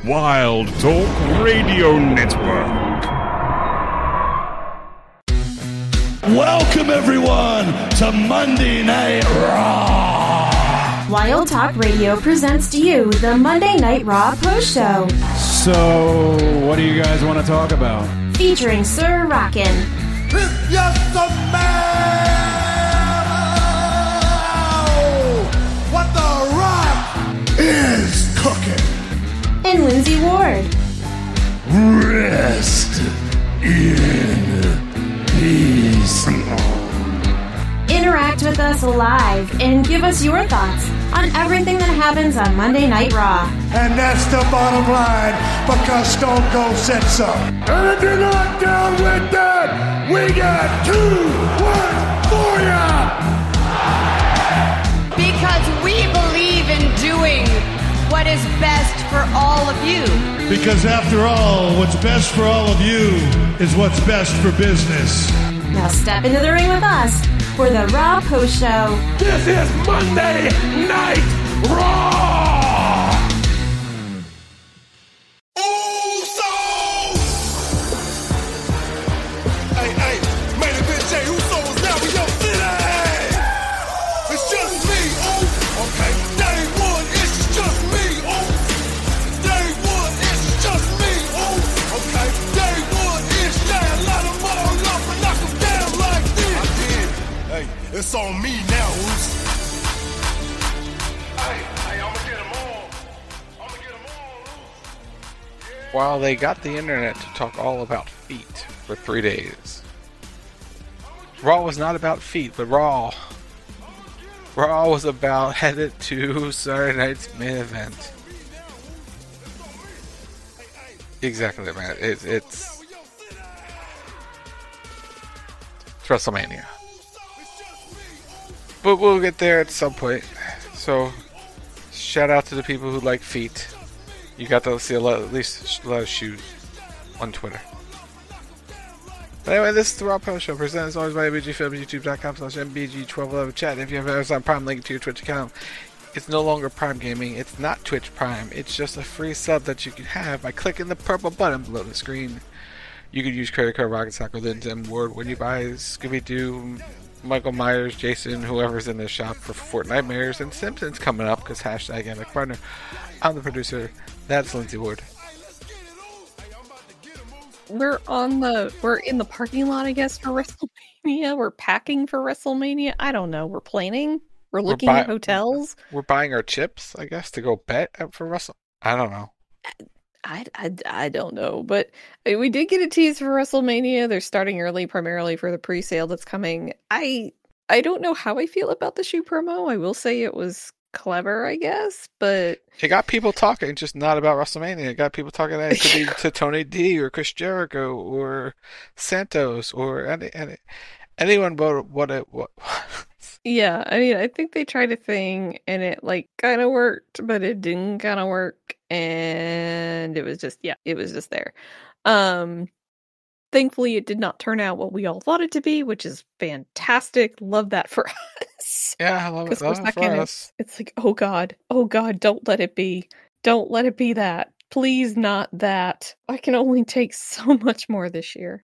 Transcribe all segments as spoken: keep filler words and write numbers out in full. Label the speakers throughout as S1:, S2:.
S1: Wild Talk Radio Network.
S2: Welcome, everyone, to Monday Night Raw.
S3: Wild Talk Radio presents to you the Monday Night Raw post show.
S4: So, what do you guys want to talk about?
S3: Featuring Sir Rockin'.
S2: It's just a man. What the Rock is cooking.
S3: And Lindsay Ward.
S2: Rest in peace.
S3: Interact with us live and give us your thoughts on everything that happens on Monday Night Raw.
S2: And that's the bottom line, because Stone Cold said so. And if you're not down with that, we got two words for ya.
S5: Because we believe in doing what is best for all of you.
S2: Because after all, what's best for all of you is what's best for business.
S3: Now step into the ring with us for the Raw Post Show.
S2: This is Monday Night Raw! Uso! Hey, hey, main event Jey Uso is now in your city! It's just me, oh! Okay, day one, it's just me, oh! Day one, it's just me, oh! Okay, day one, it's Jey, a lot of more love and knock him down like this! I did. Hey, it's on me now, Uso.
S6: While they got the internet to talk all about feet for three days, Raw was not about feet, but Raw. Raw was about headed to Saturday night's main event. Exactly, man. It, it's, it's WrestleMania. But we'll get there at some point. So, shout out to the people who like feet. You got to see a lot, at least a lot of shoes on Twitter. But anyway, this is the Raw Post Show, presented as always by M B G Films, youtube.com slash M B G twelve eleven chat. If you have Amazon Prime, link to your Twitch account. It's no longer Prime Gaming. It's not Twitch Prime. It's just a free sub that you can have by clicking the purple button below the screen. You can use credit card, Rocket Soccer, Lindsay, and Ward when you buy Scooby-Doo, Michael Myers, Jason, whoever's in the shop for Fortnitemares, and Simpsons coming up because hashtag Epic Partner. I'm the producer. That's Lindsay Ward.
S7: We're on the we're in the parking lot, I guess, for WrestleMania. We're packing for WrestleMania. I don't know. We're planning. We're looking
S6: we're buy-
S7: at hotels.
S6: We're buying our chips, I guess, to go bet for Wrestle. I don't know.
S7: I, I, I don't know, but we did get a tease for WrestleMania. They're starting early, primarily for the pre-sale that's coming. I I don't know how I feel about the shoe promo. I will say it was clever, I guess, but
S6: it got people talking, just not about WrestleMania. It got people talking that it could be to Tony D or Chris Jericho or Santos or any, any anyone but what it was.
S7: Yeah, I mean, I think they tried a thing and it like kind of worked, but it didn't kind of work, and it was just yeah, it was just there. Um, thankfully, it did not turn out what we all thought it to be, which is fantastic. Love that for us.
S6: Yeah, I love it. Love it for us.
S7: It's like, oh god, oh god, don't let it be. Don't let it be that. Please, not that. I can only take so much more this year.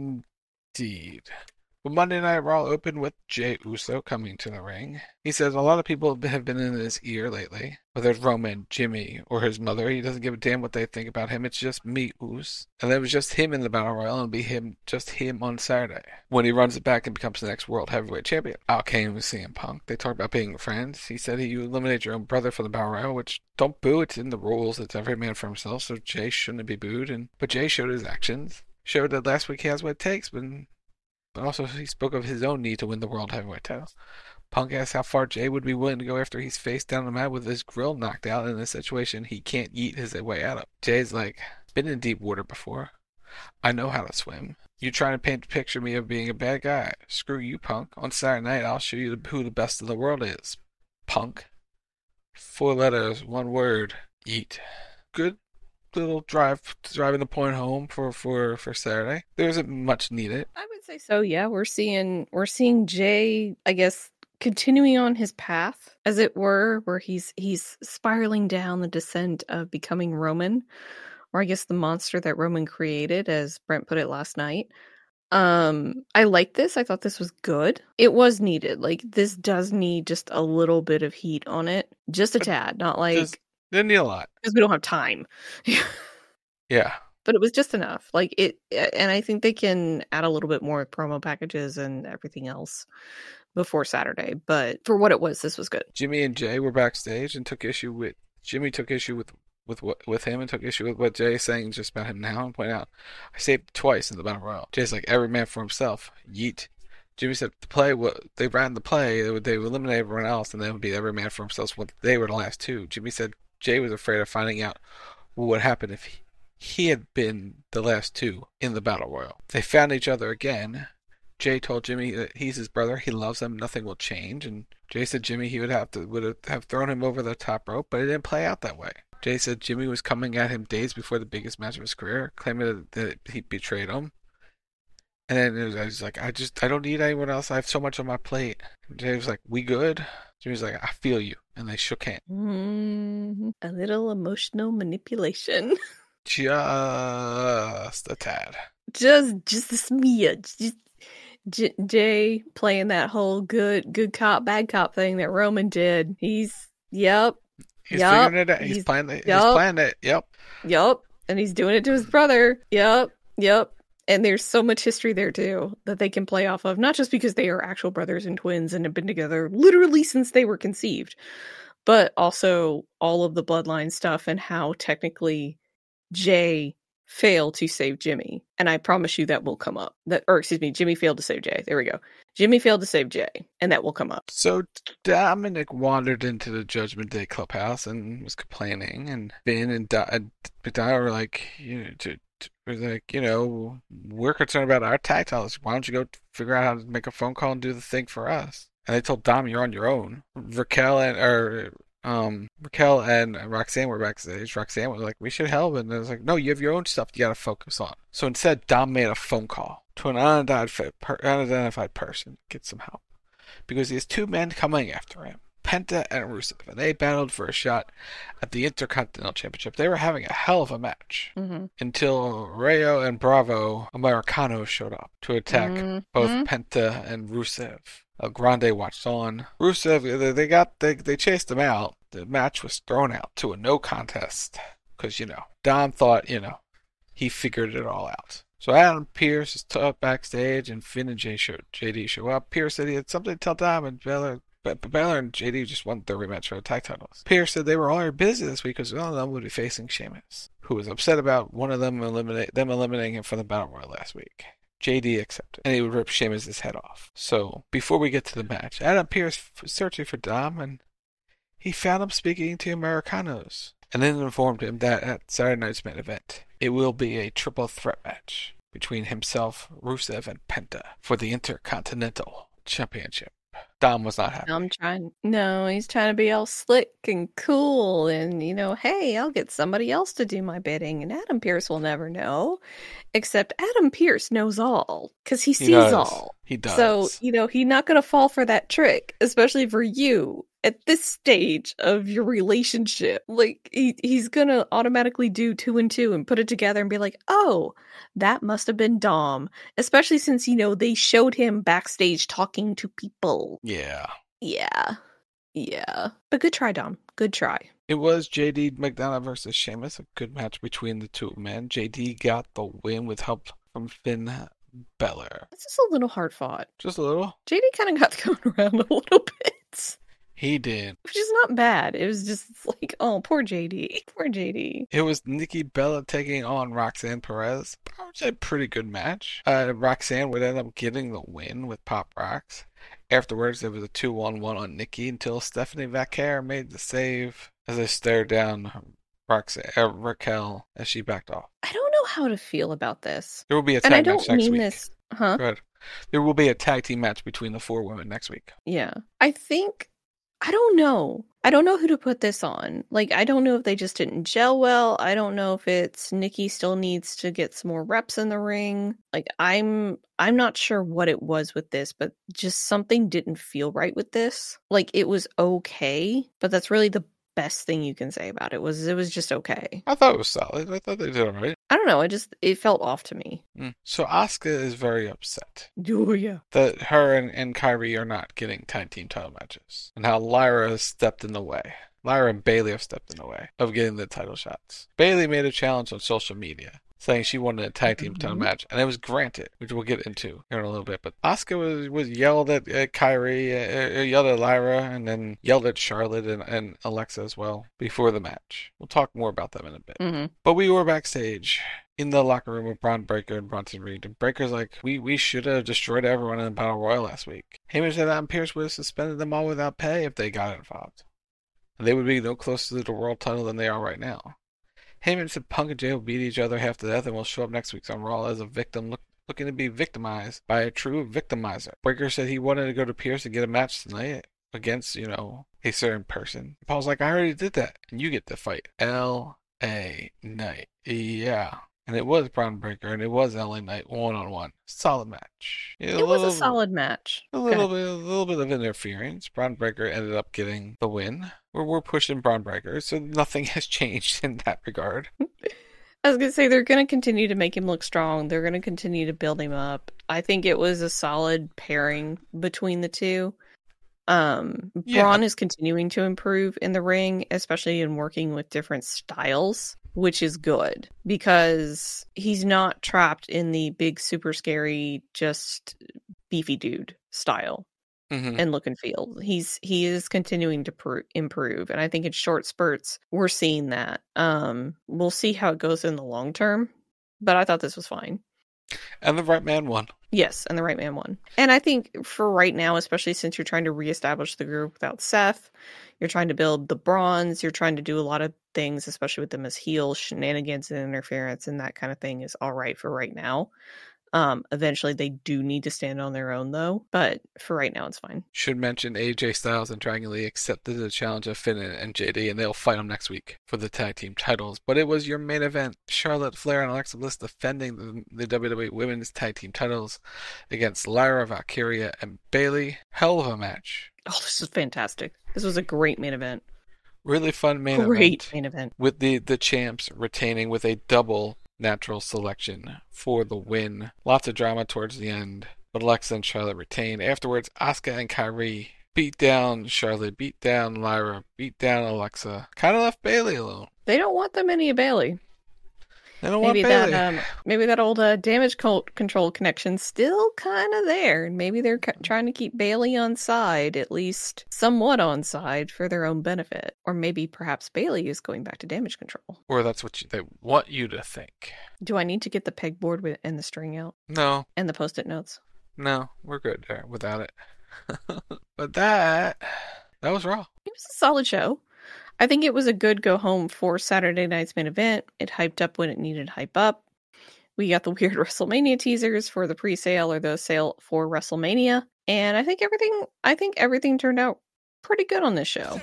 S6: Indeed. Well, Monday Night Raw opened with Jey Uso coming to the ring. He says a lot of people have been in his ear lately, whether it's Roman, Jimmy, or his mother. He doesn't give a damn what they think about him. It's just me, Uso. And it was just him in the Battle Royal, and it'll be him, just him on Saturday, when he runs it back and becomes the next World Heavyweight Champion. Out came with C M Punk. They talked about being friends. He said you eliminate your own brother for the Battle Royal, which don't boo. It's in the rules. It's every man for himself, so Jey shouldn't be booed. And But Jey showed his actions. Showed that last week he has what it takes, but... But also, he spoke of his own need to win the World Heavyweight title. Punk asked how far Jey would be willing to go after he's faced down the mat with his grill knocked out in a situation he can't yeet his way out of. Jay's like, been in deep water before. I know how to swim. You trying to paint a picture of me of being a bad guy. Screw you, Punk. On Saturday night, I'll show you who the best in the world is. Punk. Four letters, one word. Eat. Good little drive, driving the point home for, for, for Saturday. There isn't much needed.
S7: I would say so, yeah. We're seeing we're seeing Jey, I guess, continuing on his path, as it were, where he's he's spiraling down the descent of becoming Roman, or I guess the monster that Roman created, as Brent put it last night. Um, I like this. I thought this was good. It was needed. Like, this does need just a little bit of heat on it. Just a tad, not like...
S6: Just didn't need a lot.
S7: Because we don't have time.
S6: Yeah.
S7: But it was just enough. Like, it, and I think they can add a little bit more promo packages and everything else before Saturday. But for what it was, this was good.
S6: Jimmy and Jay were backstage and took issue with... Jimmy took issue with with what with him and took issue with what Jay's saying just about him now and point out, I saved it twice in the Battle Royal. Jay's like, every man for himself. Yeet. Jimmy said the play, what they ran the play, they would, they would eliminate everyone else and then it would be every man for himself. What they were the last two. Jimmy said Jay was afraid of finding out what would happen if he, he had been the last two in the Battle Royal. They found each other again. Jay told Jimmy that he's his brother, he loves him, nothing will change. And Jay said Jimmy he would have to would have thrown him over the top rope, but it didn't play out that way. Jay said Jimmy was coming at him days before the biggest match of his career, claiming that, that he betrayed him. And then it was, I was like, I just, I don't need anyone else. I have so much on my plate. And Jay was like, we good? Jimmy was like, I feel you. And they shook hands.
S7: Mm, a little emotional manipulation.
S6: Just a tad.
S7: Just, just a smidge. Just, J- Jay playing that whole good, good cop, bad cop thing that Roman did. He's, yep.
S6: He's
S7: yep.
S6: figuring it out. He's,
S7: he's
S6: playing it.
S7: yep.
S6: He's playing it. Yep.
S7: Yep. And he's doing it to his brother. Yep. Yep. And there's so much history there too that they can play off of, not just because they are actual brothers and twins and have been together literally since they were conceived, but also all of the bloodline stuff and how technically Jay failed to save Jimmy. And I promise you that will come up. That, or excuse me, Jimmy failed to save Jay. There we go. Jimmy failed to save Jay, and that will come up.
S6: So Dominic wandered into the Judgment Day clubhouse and was complaining, and Finn and Di were like, you know, to, to, were like, you know, we're concerned about our tag titles. Why don't you go figure out how to make a phone call and do the thing for us? And they told Dom, you're on your own. Raquel and or um Raquel and Roxanne were backstage. Roxanne was like, we should help, and I was like, no, you have your own stuff you got to focus on. So instead, Dom made a phone call to an unidentified, unidentified person to get some help, because he has two men coming after him, Penta and Rusev, and they battled for a shot at the Intercontinental Championship. They were having a hell of a match mm-hmm. until Rayo and Bravo Americano showed up to attack mm-hmm. both Penta and Rusev. El Grande watched on. Rusev, they got they they chased him out. The match was thrown out to a no contest because, you know, Dom thought, you know, he figured it all out. So Adam Pearce is up backstage, and Finn and J, show, J D show up. Pearce said he had something to tell Dom, and Balor, but Balor and J D just wanted their rematch for the tag titles. Pearce said they were all busy this week because one of them would be facing Sheamus, who was upset about one of them eliminate them eliminating him from the Battle Royal last week. J D accepted, and he would rip Sheamus' head off. So, before we get to the match, Adam Pearce was searching for Dom, and he found him speaking to Americanos, and then informed him that at Saturday night's main event, it will be a triple threat match between himself, Rusev, and Penta for the Intercontinental Championship. Dom was not happy.
S7: I'm trying. No, he's trying to be all slick and cool, and you know, hey, I'll get somebody else to do my bidding, and Adam Pearce will never know. Except Adam Pearce knows all because he sees
S6: he does.
S7: all.
S6: He does.
S7: So you know, he's not going to fall for that trick, especially for you at this stage of your relationship. Like he he's going to automatically do two and two and put it together and be like, oh, that must have been Dom. Especially since, you know, they showed him backstage talking to people.
S6: Yeah.
S7: Yeah. Yeah. But good try, Dom. Good try.
S6: It was J D McDonough versus Sheamus, a good match between the two men. J D got the win with help from Finn Balor.
S7: This is a little hard fought.
S6: Just a little?
S7: J D kind of got thrown around a little bit.
S6: He did.
S7: Which is not bad. It was just like, oh, poor J D. Poor J D.
S6: It was Nikki Bella taking on Roxanne Perez. I would say a pretty good match. Uh, Roxanne would end up getting the win with Pop Rocks. Afterwards, there was a two on one on Nikki until Stephanie Vaquer made the save as they stared down Roxanne, uh, Raquel as she backed off.
S7: I don't know how to feel about this.
S6: There will be a tag
S7: and I
S6: match
S7: don't
S6: next
S7: mean
S6: week.
S7: this, huh?
S6: Go ahead. There will be a tag team match between the four women next week.
S7: Yeah. I think, I don't know. I don't know who to put this on. Like, I don't know if they just didn't gel well. I don't know if it's Nikki still needs to get some more reps in the ring. Like, I'm I'm not sure what it was with this, but just something didn't feel right with this. Like, it was okay, but that's really the best thing you can say about it. Was it was just okay.
S6: I thought it was solid. I thought they did all right.
S7: I don't know. It just it felt off to me.
S6: Mm. So Asuka is very upset
S7: Oh yeah.
S6: that her and, and Kyrie are not getting tag team title matches, and how Lyra has stepped in the way. Lyra and Bailey have stepped in the way of getting the title shots. Bailey made a challenge on social media saying she wanted a tag team title
S7: Mhm.
S6: match, and it was granted, which we'll get into here in a little bit. But Asuka was, was yelled at, at Kyrie, uh, yelled at Lyra, and then yelled at Charlotte and, and Alexa as well before the match. We'll talk more about them in a bit.
S7: Mm-hmm.
S6: But we were backstage in the locker room with Braun Breaker and Bronson Reed. And Breaker's like, we, we should have destroyed everyone in the Battle Royal last week. Heyman said Adam Pearce would have suspended them all without pay if they got involved. And they would be no closer to the world title than they are right now. Heyman said Punk and Jay will beat each other half to death and will show up next week on Raw as a victim look, looking to be victimized by a true victimizer. Breaker said he wanted to go to Pierce and get a match tonight against, you know, a certain person. Paul's like, I already did that, and you get to fight. L A Knight. Yeah. And it was Braun Breaker, and it was L A Knight one-on-one. Solid match. Yeah,
S7: It was a solid match.
S6: A little bit, a little bit of interference. Braun Breaker ended up getting the win. We're, we're pushing Braun Breaker, so nothing has changed in that regard.
S7: I was going to say, they're going to continue to make him look strong. They're going to continue to build him up. I think it was a solid pairing between the two. Um,
S6: Yeah.
S7: Braun is continuing to improve in the ring, especially in working with different styles, which is good because he's not trapped in the big, super scary, just beefy dude style
S6: Mm-hmm.
S7: and look and feel. He's he is continuing to pr- improve, and I think in short spurts we're seeing that. Um, we'll see how it goes in the long term, but I thought this was fine.
S6: And the right man won.
S7: Yes, and the right man won. And I think for right now, especially since you're trying to reestablish the group without Seth, you're trying to build the bronze, you're trying to do a lot of things, especially with them as heels, shenanigans and interference and that kind of thing is all right for right now. Um, eventually they do need to stand on their own though, but for right now it's fine.
S6: Should mention A J Styles and Dragon Lee accepted the challenge of Finn and J D, and they'll fight them next week for the tag team titles. But it was your main event. Charlotte Flair and Alexa Bliss defending the, the W W E Women's Tag Team titles against Lyra, Valkyria, and Bailey. Hell of a match.
S7: Oh, this is fantastic. This was a great main event.
S6: Really fun main
S7: Great
S6: event.
S7: main event.
S6: With the, the champs retaining with a double natural selection for the win. Lots of drama towards the end, but Alexa and Charlotte retain. Afterwards, Asuka and Kyrie beat down Charlotte, beat down Lyra, beat down Alexa. Kind of left Bailey alone.
S7: They don't want them any of Bailey.
S6: They don't
S7: Maybe
S6: want Bailey.
S7: that um, maybe that old uh, damage co- control connection's still kind of there, and maybe they're c- trying to keep Bailey on side, at least somewhat on side, for their own benefit. Or maybe perhaps Bailey is going back to damage control.
S6: Or that's what you, they want you to think.
S7: Do I need to get the pegboard with, and the string out
S6: No,
S7: and the post-it notes?
S6: no, we're good there without it. But that, that was Raw.
S7: It was a solid show. I think it was a good go home for Saturday night's main event. It hyped up when it needed hype up. We got the weird WrestleMania teasers for the pre-sale or the sale for WrestleMania, and I think everything I think everything turned out pretty good on this show.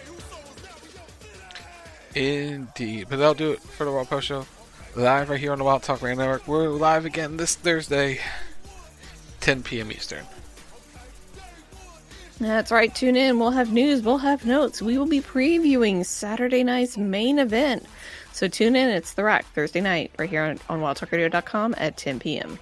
S6: Indeed. But that'll do it for the Raw Post Show. Live right here on the Wild Talk Radio Network. We're live again this Thursday, ten p.m. Eastern.
S7: That's right, tune in. We'll have news, we'll have notes. We will be previewing Saturday night's main event. So tune in, it's The Rack, Thursday night, right here on, on wild talk radio dot com at ten p.m.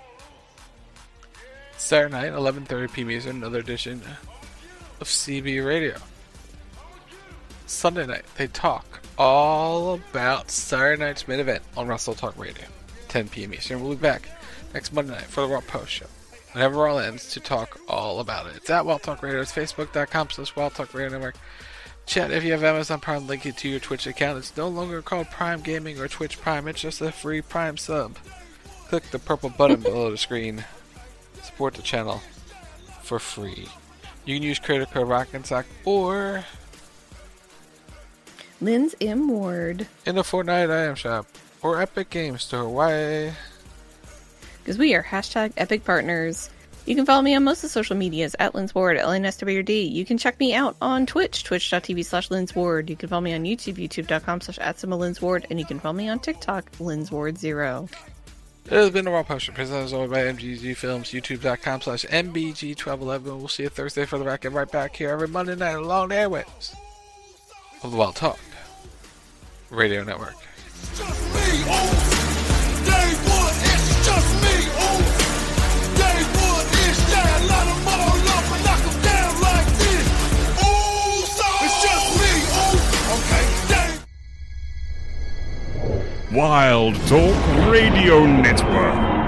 S6: Saturday night, eleven thirty p.m. Eastern, another edition of C B Radio. Sunday night, they talk all about Saturday night's main event on Wrestle Talk Radio, ten p.m. Eastern. We'll be back next Monday night for the Raw Post Show, whenever Raw ends, to talk all about it. It's at Wild Talk Radio. It's facebook.com slash Wild Talk Radio Network. Chat, if you have Amazon Prime, link it to your Twitch account. It's no longer called Prime Gaming or Twitch Prime. It's just a free Prime sub. Click the purple button below the screen. Support the channel for free. You can use creator code ROCK'n'SOCK or
S7: Lynn's M Ward.
S6: in the Fortnite item shop or Epic Games Store. Why?
S7: Because we are hashtag epic partners. You can follow me on most of the social medias at Lynn's Ward, L N S W D. You can check me out on Twitch, twitch.tv slash Lynn's Ward. You can follow me on YouTube, youtube.com slash at Lynn's Ward. And you can follow me on TikTok, Lynn's Ward Zero.
S6: It has been a Raw Poster, presented as always by M G G Films, youtube.com slash M B G twelve eleven. We'll see you Thursday for the racket right back here every Monday night along the airwaves of the Wild Talk Radio Network.
S2: It's just me, oh. Day one, it's just me, oh. Day one, it's yeah, let them all up and knock them down like this. Oh, so it's just me, oh. Okay, day.
S1: Wild Talk Radio Network.